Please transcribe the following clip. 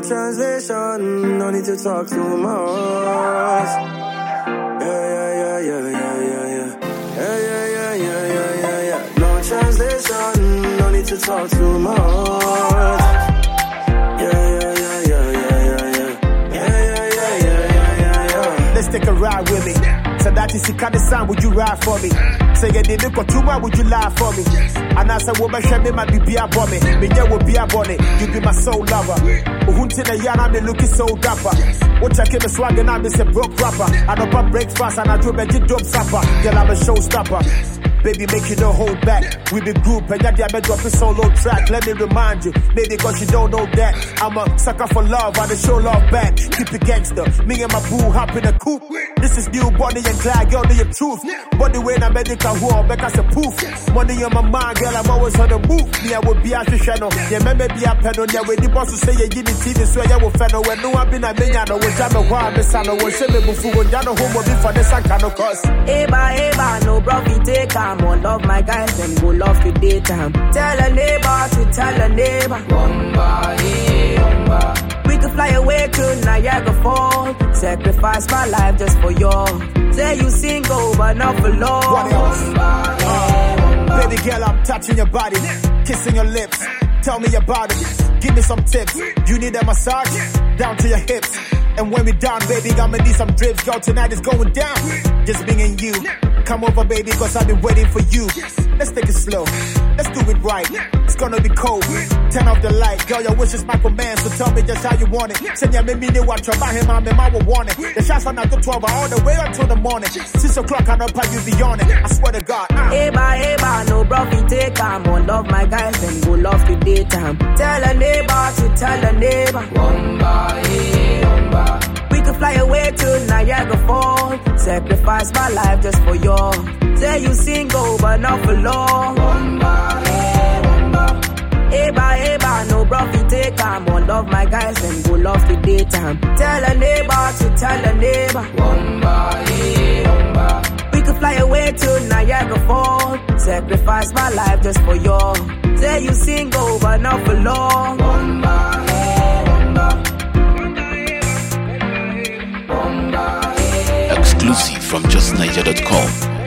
translation, no need to talk too much. Yeah. No translation, no need to talk too much. Let's take a ride with me. So that is the kind of sound, would you ride for me? Say you did it for too much, would you lie for me? And I said, woman, show me my be a bonnet. Me, yeah, will be a bonnet. You be my soul lover. Hunting a yarn, I'm looking so dapper. What I came a swag and I'm a broke rapper. I don't pop breakfast and I do a dope supper. Girl, I'm a showstopper. Baby, make you don't hold back. We be group and yeah, I drop a solo track. Let me remind you, maybe cause you don't know that I'm a sucker for love, I show love back. Keep it gangster, me and my boo hop in a coupe. This is new Bonnie and Clyde, girl, the truth. Body when I'm medical, who I'm back as a poof. Money on my mind, girl, I'm always on the move. Me, I will be a channel. Yeah, maybe be a pedal. Yeah, when the boss will say, yeah, you need TV, so yeah, will fennel. When no one been a miniano, when I'm a wild, Miss Anna, when she me before, when Jano home will be for the Sankano cause. Eba, no profit take time. One love my guys, them go love to daytime. Tell a neighbor to tell a neighbor. We could fly away to Niagara Falls. Sacrifice my life just for you. Say you single, but not for long. What else? Baby girl, I'm touching your body, kissing your lips. Tell me about it, give me some tips. You need a massage, down to your hips. And when we done, baby, I'ma need some drips. Girl, tonight is going down, just me and you. Come over, baby, cause I've been waiting for you. Let's take it slow, let's do it right. It's gonna be cold, turn off the light. Girl, your wish is my command, so tell me just how you want it. Send ya me watch about him, I'm will want it. The shots are not the 12, all the way until the morning. 6 o'clock, I know how you be on it. I swear to God. Eba, no profit take time. One love my guys, them go love to daytime. Tell a neighbor to tell a neighbor. We could fly away to Niagara Falls. Sacrifice my life just for you. Say you single, but not for long. Eba, no profit take time. One love my guys, them go love to daytime. Tell a neighbor to tell a neighbor. We could fly away to Niagara Falls. Sacrifice my life just for you. Say you single, but not for long. Exclusive from justniger.com.